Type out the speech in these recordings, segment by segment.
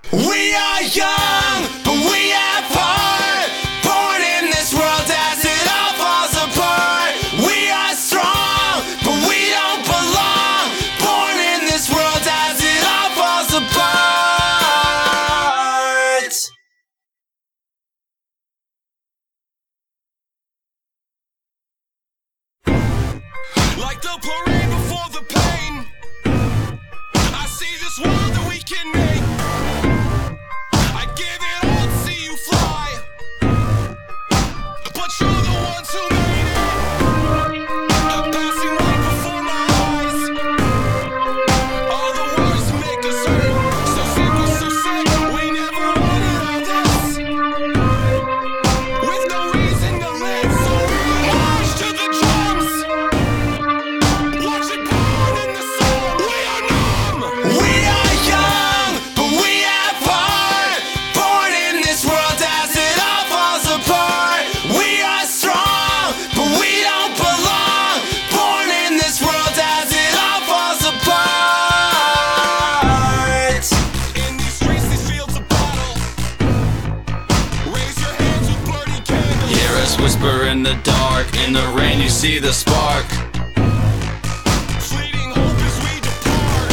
We are young, but we have heart. Born in this world as it all falls apart. We are strong, but we don't belong. Born in this world as it all falls apart. Like the parade before the pain, I see this world that we can make. I give it all to see you fly, but you're the ones who made it. I'm passing right before my eyes. All the words make us hurt. So simple, so sick. We never wanted all this. With no reason to live, so march to the drums. Watch it burn in the sun. We are numb. We are young, but we have heart. Born in this world as it all falls apart. We are strong, but we don't belong. Born in this world as it all falls apart. In these streets, these fields of battle, raise your hands with bloody candles. Hear us whisper in the dark. In the rain you see the spark. Fleeting hope as we depart.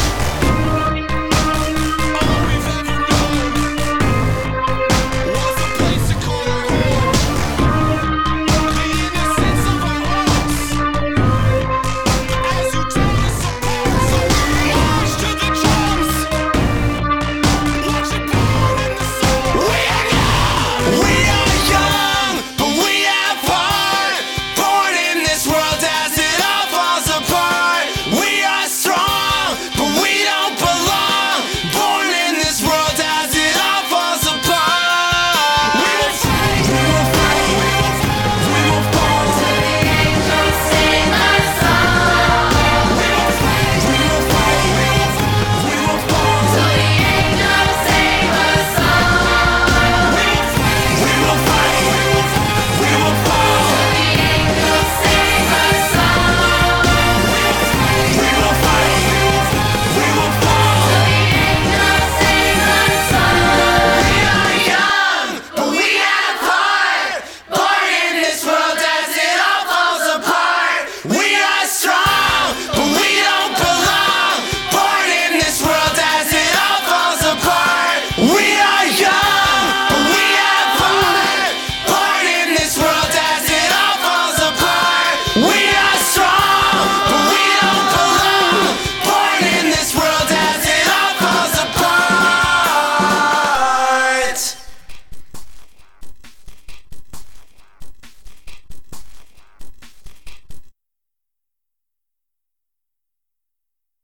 All we've ever known was a place to call our home. The innocence of our hearts, as you tear us apart. So march to the drums. Watch it burn in the sun. We are young. We are young, but we have heart. Born in this world as it all falls apart. We are strong, but we don't belong. Born in this world as it all falls apart. We will fight. We will fight. We will fight. We will fall. Angels sing our song. We will fight. We will fight. We will fight. We will fall. So the angels sing our song. We will fight. We will fight. We will fight. We will fall. The angels sing our song. We will fight. We will fall. The angels sing our song. We are young, but we have heart. Born in this world as it all falls apart. We are strong, but we don't belong. Born in this world as it all falls apart. We are young, but we have heart. Born in this world as it all falls apart. We